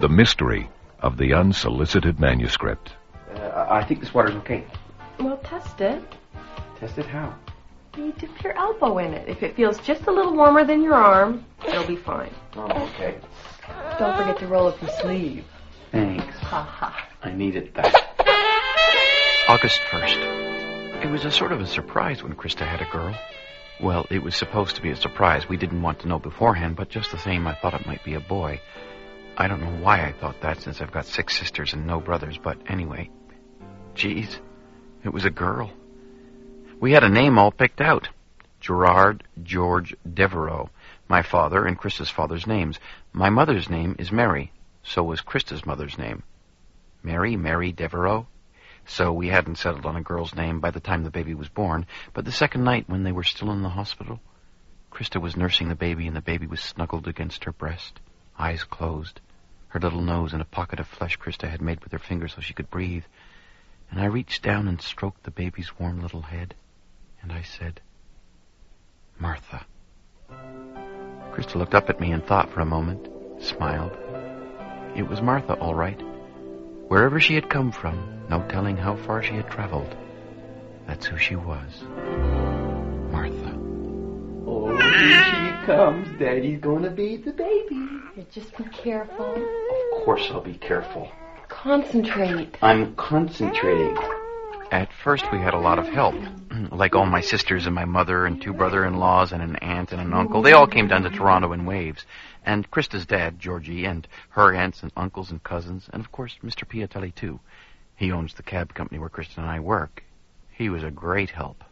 The mystery of the unsolicited manuscript. I think this water's okay. Well, test it. Test it how? You dip your elbow in it. If it feels just a little warmer than your arm, it'll be fine. Oh, okay. Don't forget to roll up your sleeve. Thanks. Ha ha. I needed that. August 1st. It was a sort of a surprise when Krista had a girl. Well, it was supposed to be a surprise. We didn't want to know beforehand, but just the same, I thought it might be a boy. I don't know why I thought that, since I've got 6 sisters and no brothers, but anyway. Geez, it was a girl. We had a name all picked out. Gerard George Devereaux. My father and Krista's father's names. My mother's name is Mary. So was Krista's mother's name. Mary Devereaux. So we hadn't settled on a girl's name by the time the baby was born, but the second night when they were still in the hospital, Krista was nursing the baby and the baby was snuggled against her breast, eyes closed, her little nose in a pocket of flesh Krista had made with her fingers so she could breathe. And I reached down and stroked the baby's warm little head, and I said, Martha. Krista looked up at me and thought for a moment, smiled. It was Martha, all right. Wherever she had come from, no telling how far she had traveled, that's who she was. Martha. Oh, here she comes. Daddy's gonna bathe the baby. You just be careful. Of course I'll be careful. Concentrate. I'm concentrating. At first we had a lot of help, like all my sisters and my mother and 2 brother-in-laws and an aunt and an uncle. They all came down to Toronto in waves. And Krista's dad, Georgie, and her aunts and uncles and cousins, and of course Mr. Piatelli too. He owns the cab company where Krista and I work. He was a great help.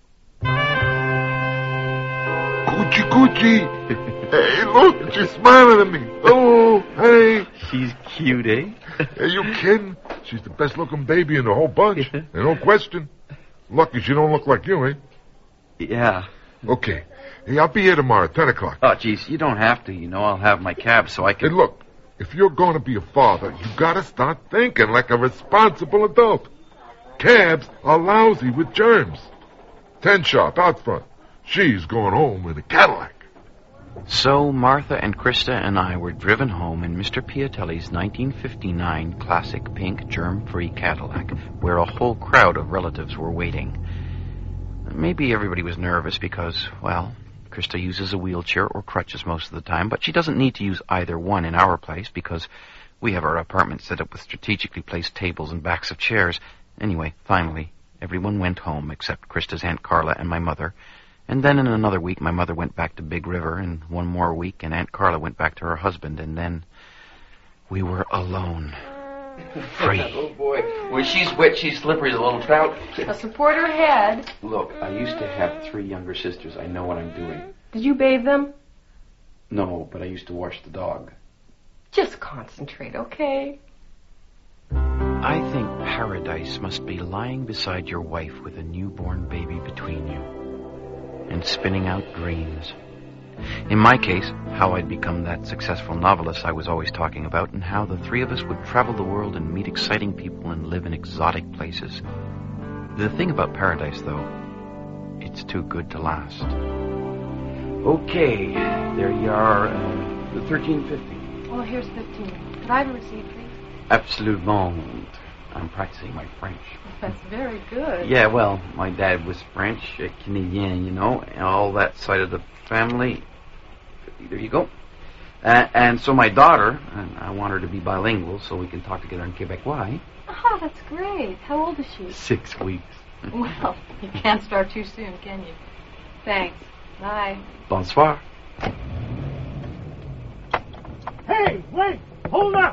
Coochie. Hey, look, she's smiling at me. Oh, hey. She's cute, eh? Are you kidding? She's the best-looking baby in the whole bunch. No question. Lucky she don't look like you, eh? Yeah. Okay. Hey, I'll be here tomorrow at 10 o'clock. Oh, geez, you don't have to. You know, I'll have my cab so I can... Hey, look, if you're going to be a father, you got to start thinking like a responsible adult. Cabs are lousy with germs. 10 sharp out front. She's going home in a Cadillac. So Martha and Krista and I were driven home in Mr. Piatelli's 1959 classic pink germ-free Cadillac, where a whole crowd of relatives were waiting. Maybe everybody was nervous because, well, Krista uses a wheelchair or crutches most of the time, but she doesn't need to use either one in our place because we have our apartment set up with strategically placed tables and backs of chairs. Anyway, finally, everyone went home except Krista's Aunt Carla and my mother. And then in another week, my mother went back to Big River, and one more week, and Aunt Carla went back to her husband, and then we were alone. Free. Oh, boy. When she's wet, she's slippery as a little trout. Now support her head. Look, I used to have 3 younger sisters. I know what I'm doing. Did you bathe them? No, but I used to wash the dog. Just concentrate, okay? I think paradise must be lying beside your wife with a newborn baby between you and spinning out dreams. In my case, how I'd become that successful novelist I was always talking about, and how the 3 of us would travel the world and meet exciting people and live in exotic places. The thing about paradise, though, it's too good to last. Okay, there you are, the $13.50. Well, here's 15. Could I have a receipt, please? Absolument. I'm practicing my French. That's very good. Yeah, well, my dad was French, Canadian, you know, and all that side of the family. There you go. And so my daughter, and I want her to be bilingual so we can talk together in Quebecois. Oh, that's great. How old is she? 6 weeks. Well, you can't start too soon, can you? Thanks. Bye. Bonsoir. Hey, wait! Hold up!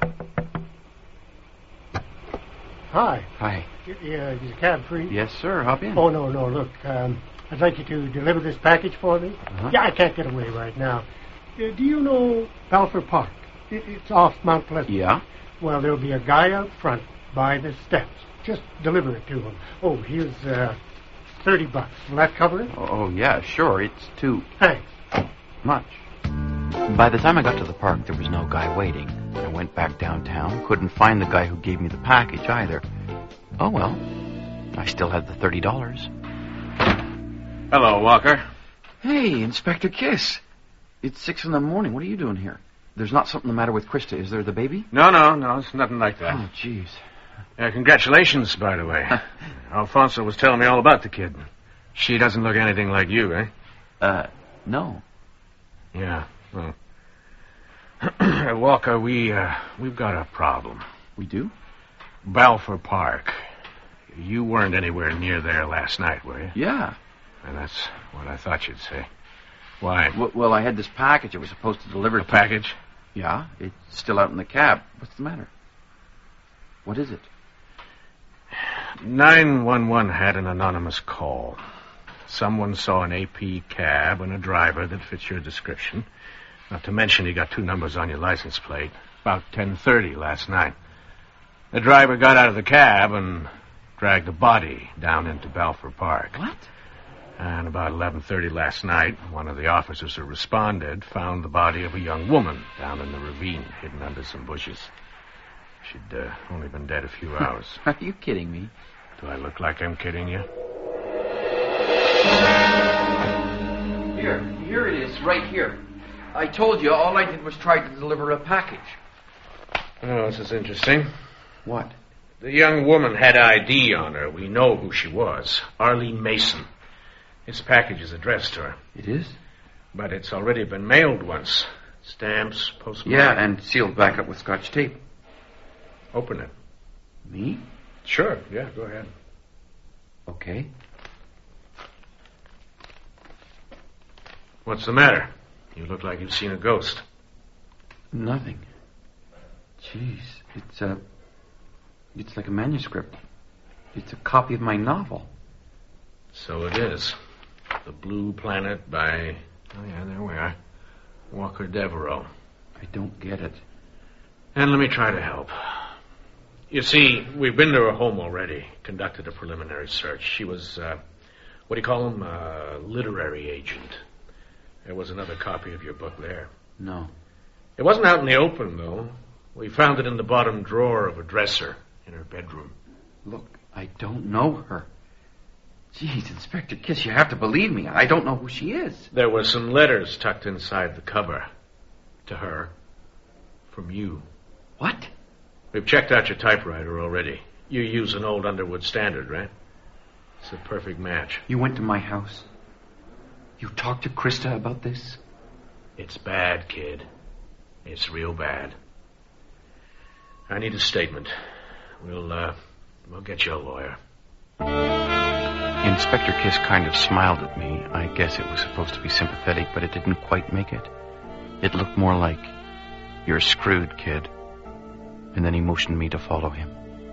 Hi. Hi. Is the cab free? Yes, sir. Hop in. Oh, no, look. I'd like you to deliver this package for me. Uh-huh. Yeah, I can't get away right now. Do you know Balfour Park? It's off Mount Pleasant. Yeah? Well, there'll be a guy out front by the steps. Just deliver it to him. Oh, here's $30. Will that cover it? Oh, yeah, sure. It's too Thanks. much. By the time I got to the park, there was no guy waiting. I went back downtown. Couldn't find the guy who gave me the package either. Oh, well. I still had the $30. Hello, Walker. Hey, Inspector Kiss. It's 6 in the morning. What are you doing here? There's not something the matter with Krista, is there, the baby? No, it's nothing like that. Oh, jeez. Congratulations, by the way. Alfonso was telling me all about the kid. She doesn't look anything like you, eh? No. Yeah, well... Walker, we've got a problem. We do? Balfour Park. You weren't anywhere near there last night, were you? Yeah. And that's what I thought you'd say. Why? Well, I had this package I was supposed to deliver. A package? Yeah, it's still out in the cab. What's the matter? What is it? 911 had an anonymous call. Someone saw an AP cab and a driver that fits your description. Not to mention you got 2 numbers on your license plate. About 10:30 last night. The driver got out of the cab and dragged a body down into Balfour Park. What? And about 11:30 last night, one of the officers who responded found the body of a young woman down in the ravine, hidden under some bushes. She'd only been dead a few hours. Are you kidding me? Do I look like I'm kidding you? Here it is, right here. I told you all I did was try to deliver a package. Oh, this is interesting. What? The young woman had ID on her. We know who she was. Arlene Mason. This package is addressed to her. It is? But it's already been mailed once. Stamps, postmark. Yeah, and sealed back up with Scotch tape. Open it. Me? Sure, yeah, go ahead. Okay. What's the matter? You look like you've seen a ghost. Nothing. Jeez, it's like a manuscript. It's a copy of my novel. So it is. The Blue Planet by... Oh, yeah, there we are. Walker Devereaux. I don't get it. And let me try to help. You see, we've been to her home already, conducted a preliminary search. She was, what do you call them? A literary agent. There was another copy of your book there. No. It wasn't out in the open, though. We found it in the bottom drawer of a dresser in her bedroom. Look, I don't know her. Jeez, Inspector Kiss, you have to believe me. I don't know who she is. There were some letters tucked inside the cover. To her. From you. What? We've checked out your typewriter already. You use an old Underwood Standard, right? It's a perfect match. You went to my house. You talked to Krista about this? It's bad, kid. It's real bad. I need a statement. We'll get you a lawyer. Inspector Kiss kind of smiled at me. I guess it was supposed to be sympathetic, but it didn't quite make it. It looked more like, "You're screwed, kid." And then he motioned me to follow him.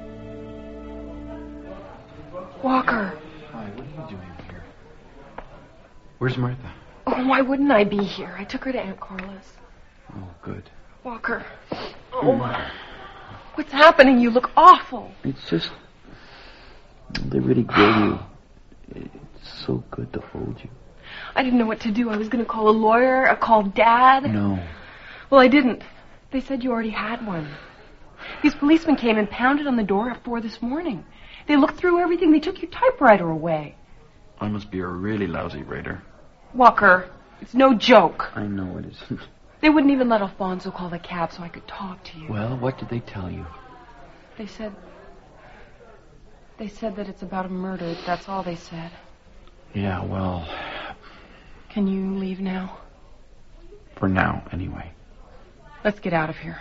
Walker. Hi, what are you doing here? Where's Martha? Oh, why wouldn't I be here? I took her to Aunt Carla's. Oh, good. Walker. Oh, what's happening? You look awful. It's just... They really grow you. It's so good to hold you. I didn't know what to do. I was going to call a lawyer, call Dad. No. Well, I didn't. They said you already had one. These policemen came and pounded on the door at 4 this morning. They looked through everything. They took your typewriter away. I must be a really lousy writer. Walker, it's no joke. I know it isn't. They wouldn't even let Alfonso call the cab so I could talk to you. Well, what did they tell you? They said that it's about a murder. That's all they said. Yeah, well... Can you leave now? For now, anyway. Let's get out of here.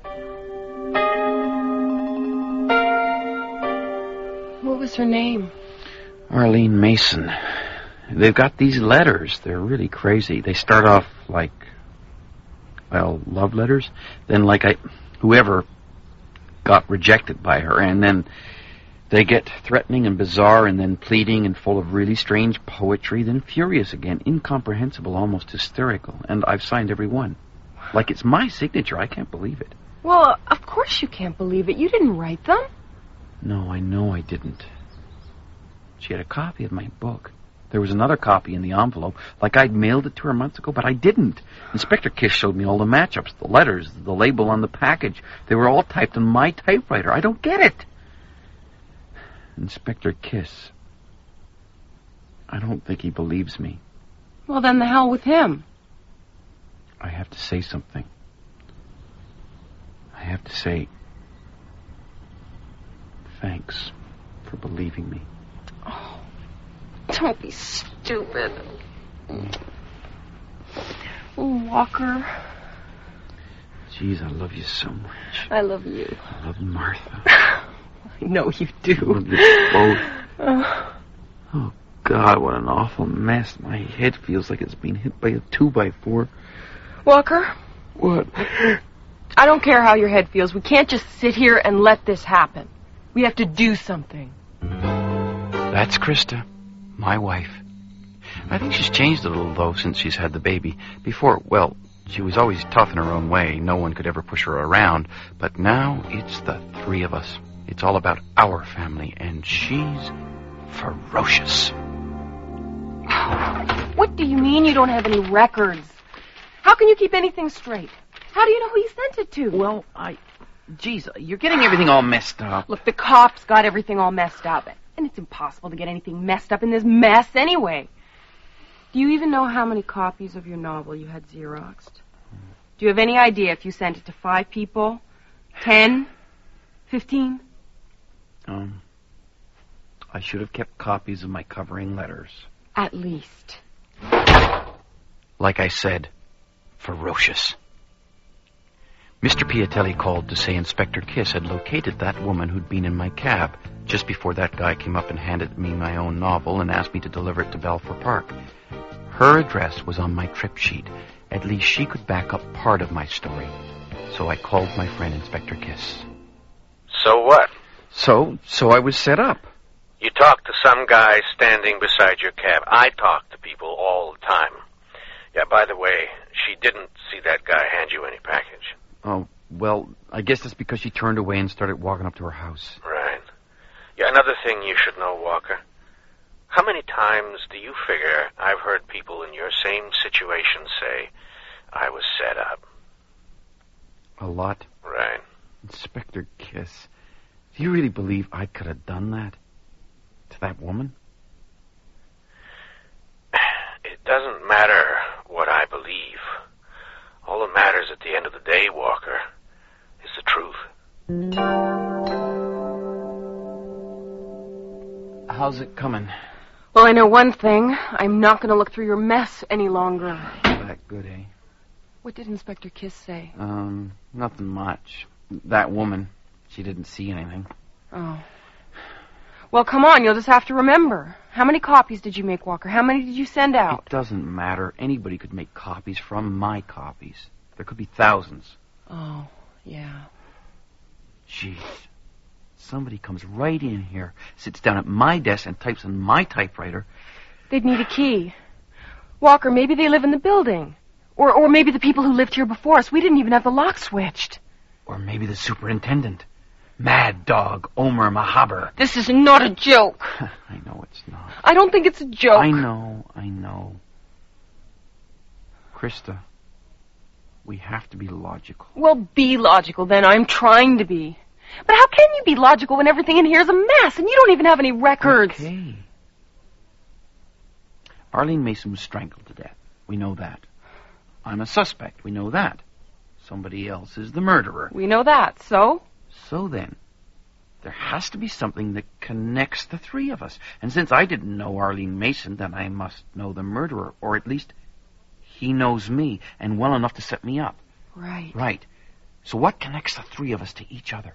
What was her name? Arlene Mason. They've got these letters. They're really crazy. They start off like, well, love letters. Then whoever got rejected by her. And then they get threatening and bizarre and then pleading and full of really strange poetry. Then furious again. Incomprehensible, almost hysterical. And I've signed every one. Like it's my signature. I can't believe it. Well, of course you can't believe it. You didn't write them. No, I know I didn't. She had a copy of my book. There was another copy in the envelope, like I'd mailed it to her months ago, but I didn't. Inspector Kiss showed me all the matchups, the letters, the label on the package. They were all typed on my typewriter. I don't get it. Inspector Kiss. I don't think he believes me. Well, then the hell with him. I have to say something. I have to say, thanks for believing me. Oh, don't be stupid. Walker. Jeez, I love you so much. I love you. I love Martha. I know you do. I love you both. Oh, God, what an awful mess. My head feels like it's been hit by a 2x4. Walker, What? I don't care how your head feels. We can't just sit here and let this happen. We have to do something. That's Krista, my wife. I think she's changed a little, though, since she's had the baby. Before, well, she was always tough in her own way. No one could ever push her around. But now it's the three of us. It's all about our family, and she's ferocious. What do you mean you don't have any records? How can you keep anything straight? How do you know who you sent it to? Well, Jeez, you're getting everything all messed up. Look, the cops got everything all messed up. And it's impossible to get anything messed up in this mess anyway. Do you even know how many copies of your novel you had Xeroxed? Do you have any idea if you sent it to 5 people? 10? 15? I should have kept copies of my covering letters. At least. Like I said, ferocious. Mr. Piatelli called to say Inspector Kiss had located that woman who'd been in my cab just before that guy came up and handed me my own novel and asked me to deliver it to Balfour Park. Her address was on my trip sheet. At least she could back up part of my story. So I called my friend Inspector Kiss. So what? So I was set up. You talked to some guy standing beside your cab. I talk to people all the time. Yeah, by the way, she didn't see that guy hand you any package. Oh, well, I guess that's because she turned away and started walking up to her house. Right. Yeah, another thing you should know, Walker. How many times do you figure I've heard people in your same situation say, I was set up? A lot. Right. Inspector Kiss, do you really believe I could have done that? To that woman? It doesn't matter what I believe. All that matters at the end of the day, Walker, is the truth. How's it coming? Well, I know one thing. I'm not going to look through your mess any longer. That good, eh? What did Inspector Kiss say? Nothing much. That woman, she didn't see anything. Oh. Well, come on, you'll just have to remember. How many copies did you make, Walker? How many did you send out? It doesn't matter. Anybody could make copies from my copies. There could be thousands. Oh, yeah. Jeez. Somebody comes right in here, sits down at my desk and types on my typewriter. They'd need a key. Walker, maybe they live in the building. Or maybe the people who lived here before us. We didn't even have the lock switched. Or maybe the superintendent. Mad Dog Omer Mahaber. This is not a joke. I know it's not. I don't think it's a joke. I know. Krista, we have to be logical. Well, be logical then. I'm trying to be. But how can you be logical when everything in here is a mess and you don't even have any records? Okay. Arlene Mason was strangled to death. We know that. I'm a suspect. We know that. Somebody else is the murderer. We know that. So? So then, there has to be something that connects the three of us. And since I didn't know Arlene Mason, then I must know the murderer. Or at least, he knows me, and well enough to set me up. Right. Right. So what connects the three of us to each other?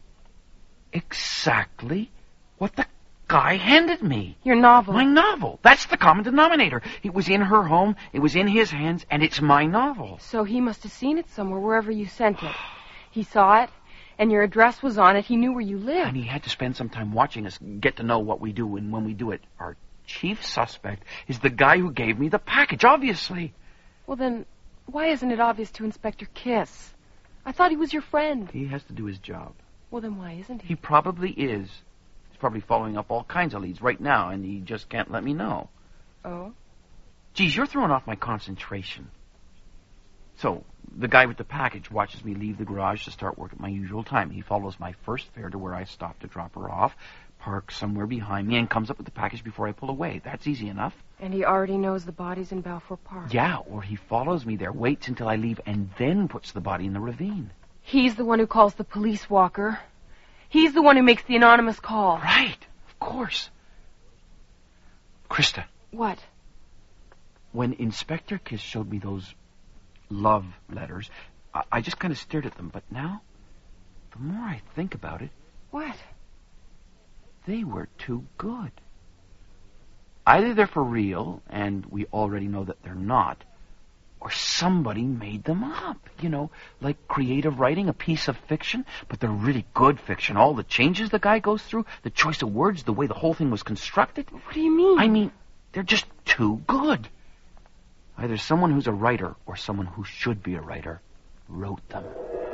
Exactly what the guy handed me. Your novel. My novel. That's the common denominator. It was in her home, it was in his hands, and it's my novel. So he must have seen it somewhere, wherever you sent it. He saw it, and your address was on it. He knew where you lived. And he had to spend some time watching us get to know what we do and when we do it. Our chief suspect is the guy who gave me the package, obviously. Well, then, why isn't it obvious to Inspector Kiss? I thought he was your friend. He has to do his job. Well, then why isn't he? He probably is. He's probably following up all kinds of leads right now, and he just can't let me know. Oh? Geez, you're throwing off my concentration. So, the guy with the package watches me leave the garage to start work at my usual time. He follows my first fare to where I stop to drop her off, parks somewhere behind me, and comes up with the package before I pull away. That's easy enough. And he already knows the body's in Balfour Park. Yeah, or he follows me there, waits until I leave, and then puts the body in the ravine. He's the one who calls the police, Walker. He's the one who makes the anonymous call. Right, of course. Krista. What? When Inspector Kiss showed me those love letters, I just kind of stared at them. But now, the more I think about it... What? They were too good. Either they're for real, and we already know that they're not, or somebody made them up. You know, like creative writing, a piece of fiction, but they're really good fiction. All the changes the guy goes through, the choice of words, the way the whole thing was constructed. What do you mean? I mean, they're just too good. Either someone who's a writer or someone who should be a writer wrote them.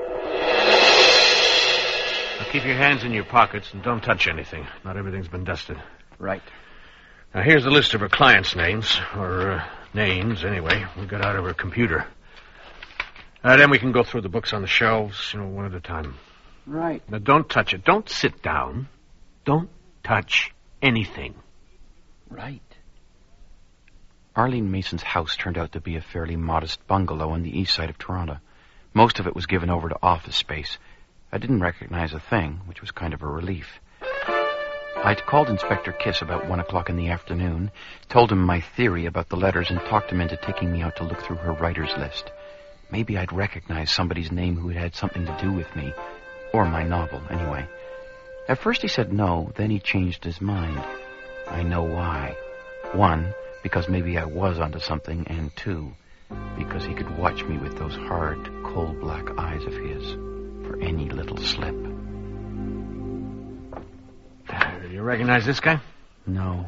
Now keep your hands in your pockets and don't touch anything. Not everything's been dusted. Right. Now here's the list of her clients' names, or names anyway, we got out of her computer. Then we can go through the books on the shelves, one at a time. Right. Now don't touch it. Don't sit down. Don't touch anything. Right. Arlene Mason's house turned out to be a fairly modest bungalow on the east side of Toronto. Most of it was given over to office space. I didn't recognize a thing, which was kind of a relief. I'd called Inspector Kiss about 1 o'clock in the afternoon, told him my theory about the letters, and talked him into taking me out to look through her writer's list. Maybe I'd recognize somebody's name who had had something to do with me, or my novel, anyway. At first he said no, then he changed his mind. I know why. 1, because maybe I was onto something, and 2, because he could watch me with those hard, coal-black eyes of his for any little slip. You recognize this guy? No.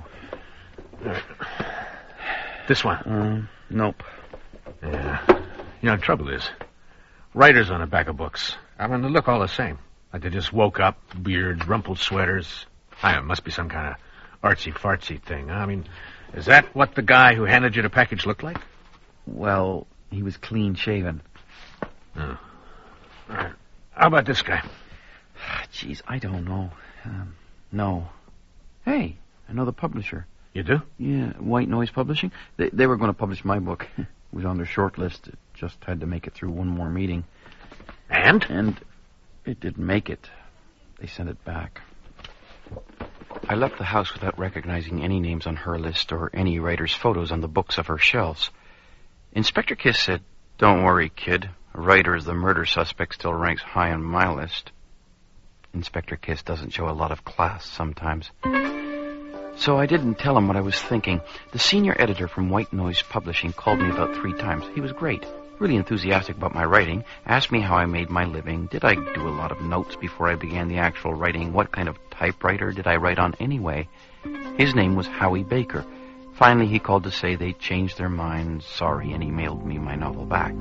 This one? Nope. Yeah. The trouble is, writers on the back of books, they look all the same. Like they just woke up, beards, rumpled sweaters. It must be some kind of artsy-fartsy thing. Is that what the guy who handed you the package looked like? Well, he was clean-shaven. Oh. All right. How about this guy? Jeez, I don't know. No. Hey, I know the publisher. You do? Yeah, White Noise Publishing. They were going to publish my book. It was on their short list. It just had to make it through one more meeting. And? And it didn't make it. They sent it back. I left the house without recognizing any names on her list or any writer's photos on the books of her shelves. Inspector Kiss said, "Don't worry, kid. A writer as the murder suspect still ranks high on my list." Inspector Kiss doesn't show a lot of class sometimes. So I didn't tell him what I was thinking. The senior editor from White Noise Publishing called me about 3 times. He was great, really enthusiastic about my writing, asked me how I made my living, did I do a lot of notes before I began the actual writing, what kind of typewriter did I write on anyway. His name was Howie Baker. Finally, he called to say they changed their minds, sorry, and he mailed me my novel back.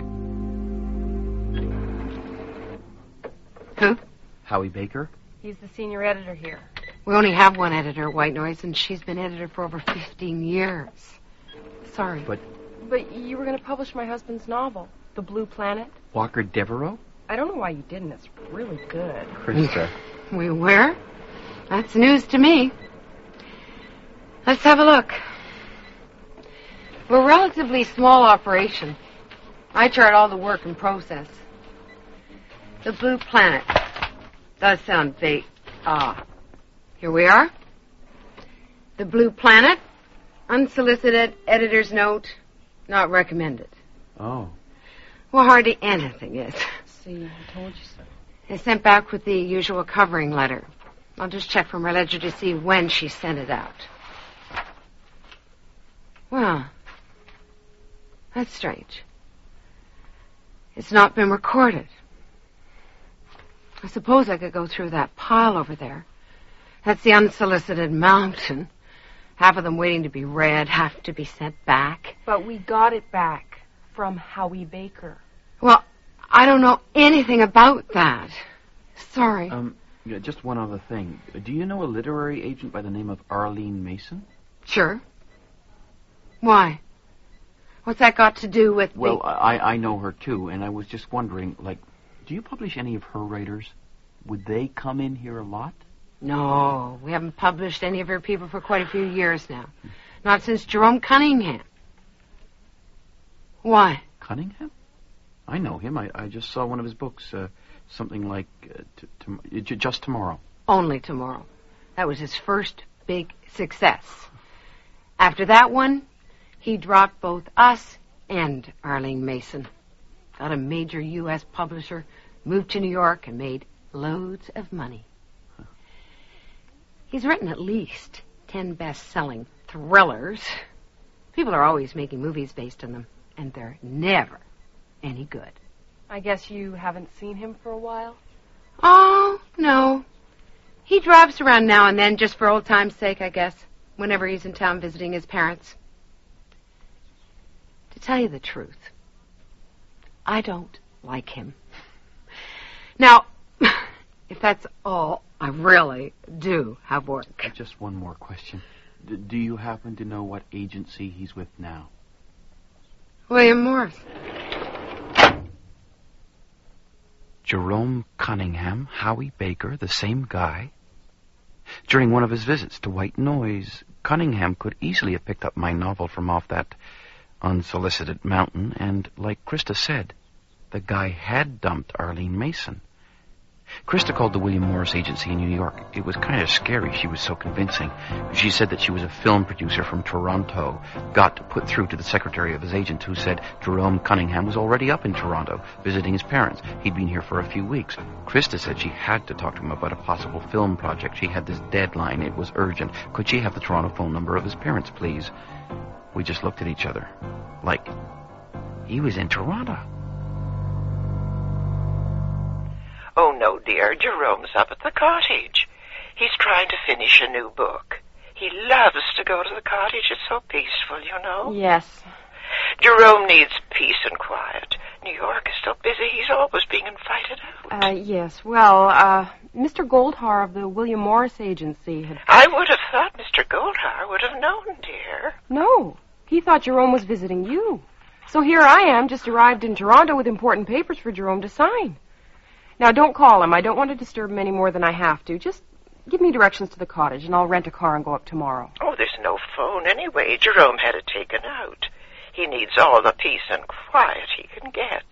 Who? Howie Baker? He's the senior editor here. We only have one editor at White Noise, and she's been editor for over 15 years. Sorry. But you were going to publish my husband's novel, The Blue Planet. Walker Devereaux? I don't know why you didn't. It's really good. Krista. We were? That's news to me. Let's have a look. We're a relatively small operation. I chart all the work and process. The Blue Planet. Does sound vague. Here we are. The Blue Planet. Unsolicited editor's note. Not recommended. Oh. Well, hardly anything is. See, I told you so. It's sent back with the usual covering letter. I'll just check from her ledger to see when she sent it out. Well, that's strange. It's not been recorded. I suppose I could go through that pile over there. That's the unsolicited mountain. Half of them waiting to be read, half to be sent back. But we got it back from Howie Baker. Well, I don't know anything about that. Sorry. Just one other thing. Do you know a literary agent by the name of Arlene Mason? Sure. Why? What's that got to do with Well, I know her, too, and I was just wondering, do you publish any of her writers? Would they come in here a lot? No, we haven't published any of her people for quite a few years now. Not since Jerome Cunningham. Why? Cunningham? I know him. I just saw one of his books, Something like just tomorrow. Only tomorrow. That was his first big success. After that one, he dropped both us and Arlene Mason. Got a major U.S. publisher, moved to New York, and made loads of money. He's written at least 10 best-selling thrillers. People are always making movies based on them, and they're never any good. I guess you haven't seen him for a while? Oh, no. He drives around now and then just for old time's sake, I guess, whenever he's in town visiting his parents. To tell you the truth, I don't like him. Now, if that's all, I really do have work. Just one more question. Do you happen to know what agency he's with now? William Morris. Jerome Cunningham, Howie Baker, the same guy? During one of his visits to White Noise, Cunningham could easily have picked up my novel from off that unsolicited mountain, and like Krista said, the guy had dumped Arlene Mason. Krista called the William Morris Agency in New York. It was kind of scary. She was so convincing. She said that she was a film producer from Toronto, got put through to the secretary of his agent, who said Jerome Cunningham was already up in Toronto, visiting his parents. He'd been here for a few weeks. Krista said she had to talk to him about a possible film project. She had this deadline. It was urgent. Could she have the Toronto phone number of his parents, please? We just looked at each other. Like, he was in Toronto. Oh, no, dear. Jerome's up at the cottage. He's trying to finish a new book. He loves to go to the cottage. It's so peaceful, you know. Yes. Jerome needs peace and quiet. New York is so busy, he's always being invited out. Yes. Well, Mr. Goldhar of the William Morris Agency had... I would have thought Mr. Goldhar would have known, dear. No. He thought Jerome was visiting you. So here I am, just arrived in Toronto with important papers for Jerome to sign. Now, don't call him. I don't want to disturb him any more than I have to. Just give me directions to the cottage, and I'll rent a car and go up tomorrow. Oh, there's no phone anyway. Jerome had it taken out. He needs all the peace and quiet he can get.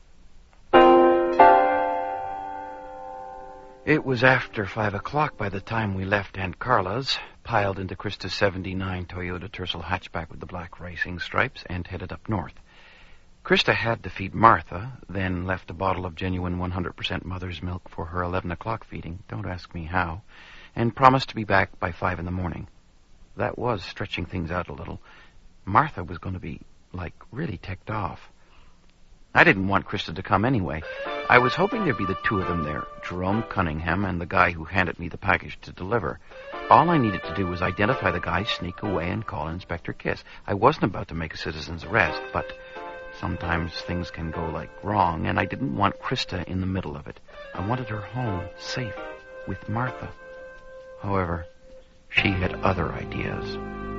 It was after 5 o'clock by the time we left Aunt Carla's, piled into Krista's 79 Toyota Tercel hatchback with the black racing stripes, and headed up north. Krista had to feed Martha, then left a bottle of genuine 100% mother's milk for her 11 o'clock feeding, don't ask me how, and promised to be back by 5 in the morning. That was stretching things out a little. Martha was going to be, really ticked off. I didn't want Krista to come anyway. I was hoping there'd be the two of them there, Jerome Cunningham and the guy who handed me the package to deliver. All I needed to do was identify the guy, sneak away, and call Inspector Kiss. I wasn't about to make a citizen's arrest, but sometimes things can go, wrong, and I didn't want Krista in the middle of it. I wanted her home, safe, with Martha. However, she had other ideas.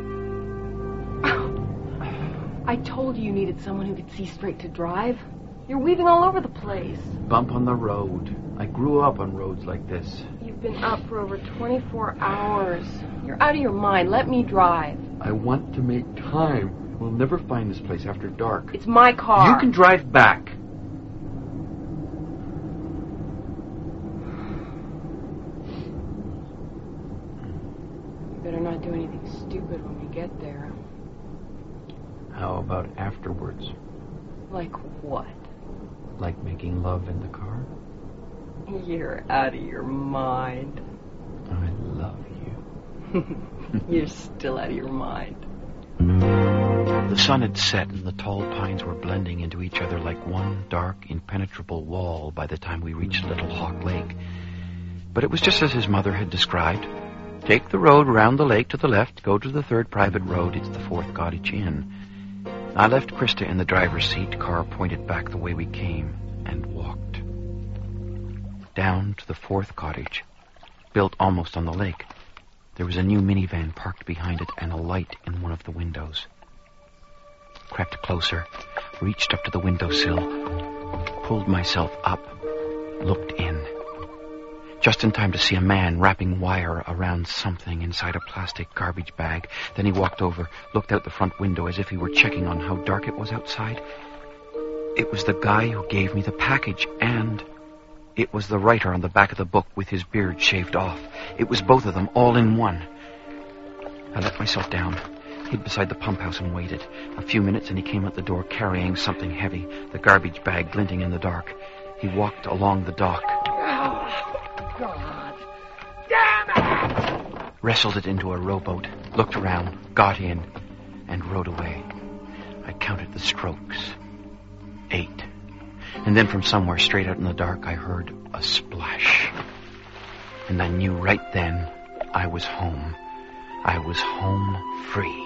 I told you needed someone who could see straight to drive. You're weaving all over the place. Bump on the road. I grew up on roads like this. You've been up for over 24 hours. You're out of your mind. Let me drive. I want to make time. We'll never find this place after dark. It's my car. You can drive back. You better not do anything stupid when we get there. How about afterwards? Like what? Like making love in the car? You're out of your mind. I love you. You're still out of your mind. The sun had set and the tall pines were blending into each other like one dark, impenetrable wall by the time we reached Little Hawk Lake. But it was just as his mother had described. Take the road round the lake to the left, go to the third private road, it's the Fourth Cottage Inn. I left Krista in the driver's seat, car pointed back the way we came, and walked. Down to the fourth cottage, built almost on the lake. There was a new minivan parked behind it and a light in one of the windows. Crept closer, reached up to the windowsill, pulled myself up, looked in. Just in time to see a man wrapping wire around something inside a plastic garbage bag. Then he walked over, looked out the front window as if he were checking on how dark it was outside. It was the guy who gave me the package, and It was the writer on the back of the book with his beard shaved off. It was both of them, all in one. I let myself down, hid beside the pump house and waited. A few minutes and he came out the door carrying something heavy, the garbage bag glinting in the dark. He walked along the dock. Oh, God. Damn it! Wrestled it into a rowboat, looked around, got in, and rowed away. I counted the strokes. 8. And then from somewhere straight out in the dark, I heard a splash. And I knew right then I was home. I was home free.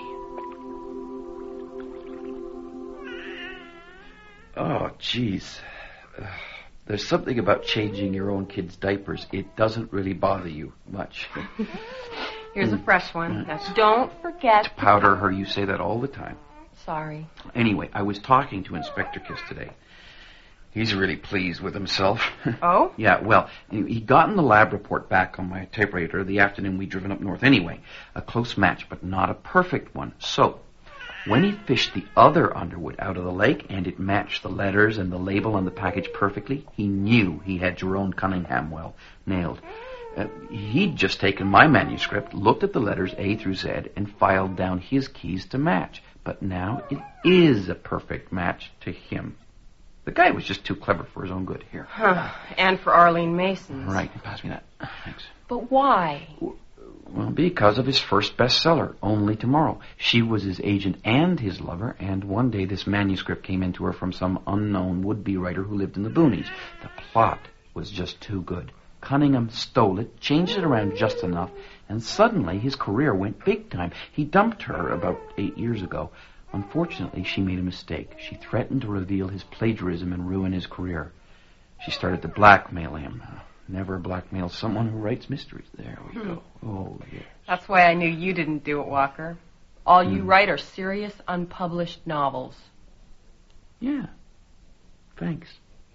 Oh, jeez. There's something about changing your own kids' diapers. It doesn't really bother you much. Here's a fresh one. Now, don't forget To powder her, you say that all the time. Sorry. Anyway, I was talking to Inspector Kiss today. He's really pleased with himself. Oh? Yeah, well, he'd gotten the lab report back on my typewriter the afternoon we'd driven up north anyway. A close match, but not a perfect one. So, when he fished the other Underwood out of the lake and it matched the letters and the label on the package perfectly, he knew he had Jerome Cunningham well nailed. He'd just taken my manuscript, looked at the letters A through Z, and filed down his keys to match. But now it is a perfect match to him. The guy was just too clever for his own good. Here. Huh. And for Arlene Mason's. Right, pass me that. Thanks. But why? Well, because of his first bestseller, Only Tomorrow. She was his agent and his lover, and one day this manuscript came into her from some unknown would-be writer who lived in the boonies. The plot was just too good. Cunningham stole it, changed it around just enough, and suddenly his career went big time. He dumped her about 8 years ago. Unfortunately, she made a mistake. She threatened to reveal his plagiarism and ruin his career. She started to blackmail him. Never blackmail someone who writes mysteries. There we go. Oh, yes. That's why I knew you didn't do it, Walker. All you write are serious, unpublished novels. Yeah. Thanks.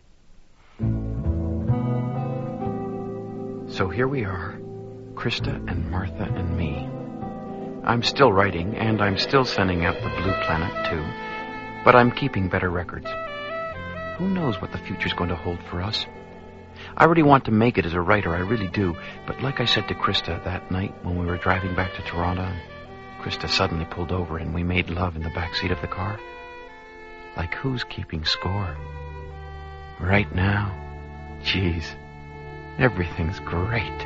So here we are, Krista and Martha and me. I'm still writing, and I'm still sending out the Blue Planet, too. But I'm keeping better records. Who knows what the future's going to hold for us? I really want to make it as a writer, I really do. But like I said to Krista that night when we were driving back to Toronto, Krista suddenly pulled over and we made love in the back seat of the car. Like who's keeping score? Right now, geez, everything's great.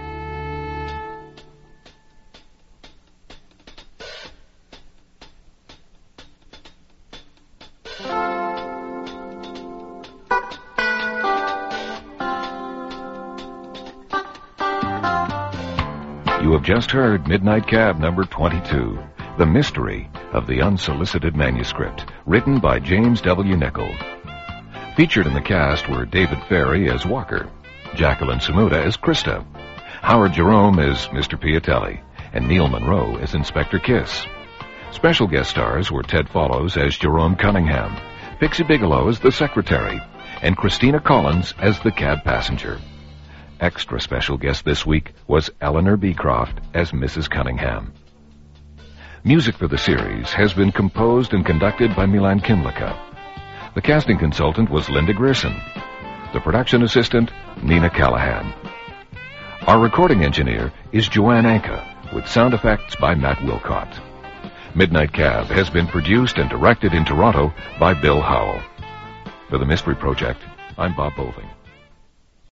You have just heard Midnight Cab number 22, The Mystery of the Unsolicited Manuscript, written by James W. Nichol. Featured in the cast were David Ferry as Walker, Jacqueline Samuda as Krista, Howard Jerome as Mr. Piatelli, and Neil Monroe as Inspector Kiss. Special guest stars were Ted Follows as Jerome Cunningham, Pixie Bigelow as the secretary, and Christina Collins as the cab passenger. Extra special guest this week was Eleanor Beecroft as Mrs. Cunningham. Music for the series has been composed and conducted by Milan Kimlicka. The casting consultant was Linda Grierson. The production assistant, Nina Callahan. Our recording engineer is Joanne Anka, with sound effects by Matt Wilcott. Midnight Cab has been produced and directed in Toronto by Bill Howell. For the Mystery Project, I'm Bob Boving.